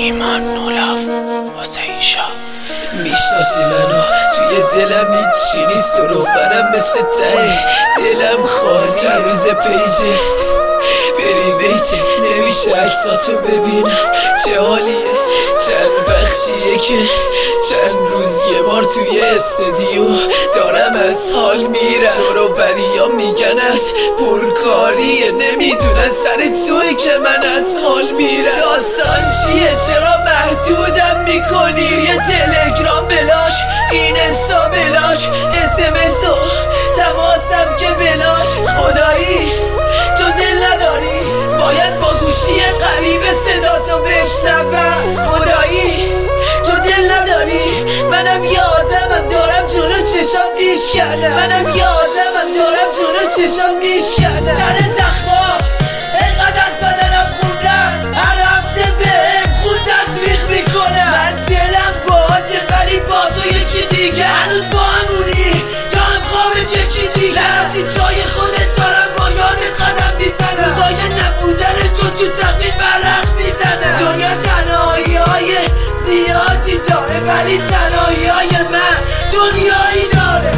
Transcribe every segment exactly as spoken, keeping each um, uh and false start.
ایمان نولاف واسه ایشا میشناسی منو توی دلم هیچی نیست و رو برم مثل ته دلم خالی روز پیجت بری بیته نمیشه عکساتو ببینم چه حالیه چند وقتیه که چند روز یه بار توی استودیو دارم از حال میرم دورو بریا میگن از پرکاریه نمیدونن سر توی که من از حال میرم داستان چیه چرا محدودم میکنی توی تلگرام بلاک این انستا بلاک اسمس و تماسم که بلاک خدایی تو دل نداری باید با گوشی قریب صدا تو بشنوم خدایی تو دل نداری منم یادمم دارم جلو چشات میشکنم منم یادمم دارم جلو چشات میشکنم سر زخما اینقدر از بدنم خوندم هر هفته بهم خود تصریح میکنم من دلم باهاته ولی با تو یکی دیگه هنوز با همونی یا هم خوابت یکی دیگه لحظی جای خودت دارم با یادت قدم میزنم روزای نبودن تو تو تقویم برق میزنم دنیا تنهایی های زیادی داره ولی تنهایی های من دنیایی داره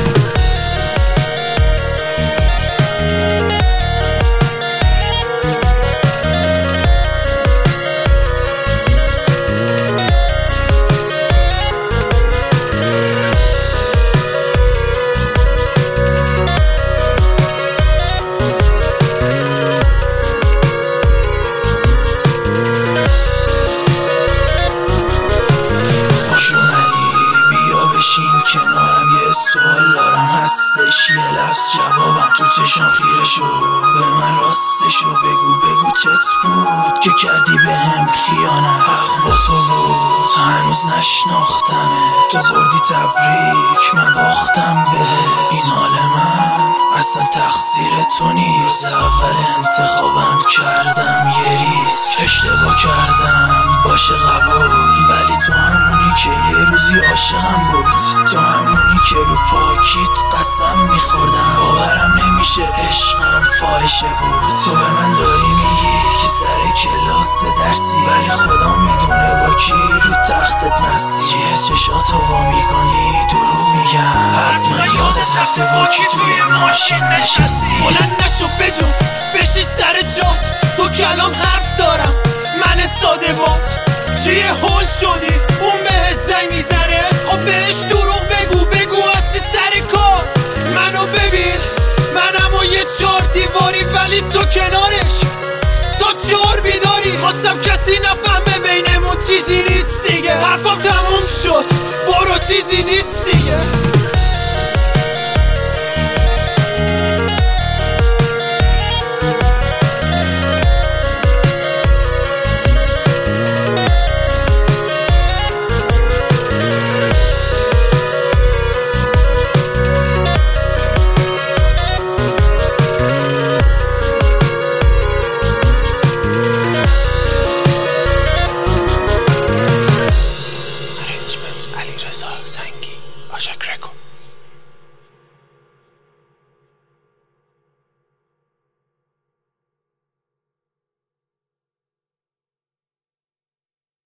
کنارم یه سوال دارم هستش یه لفظ جوابم تو چشم خیره شو به من راستشو بگو بگو چت بود که کردی به هم خیانت حق با تو بود هنوز نشناختمه تو بردی تبریک من باختم به این حال من اصلا تقصیر تو نیست اول انتخابم کردم یه ریسک اشتباه کردم باشه قبول ولی تو همونی که یه روزی عاشقم بود تو همونی که رو پاکیت قسم میخوردم باورم نمیشه عشقم فاحشه بود تو به من داری میگی که سر کلاس درسی ولی خدا میدونه با کی رو تختت مستی چیه چشاتو وا میکنی دروغ میگم حتما یادت رفته با کی توی ماشین نشستی بلند نشو بجو بشی سر جات تو کلام حرف دارم من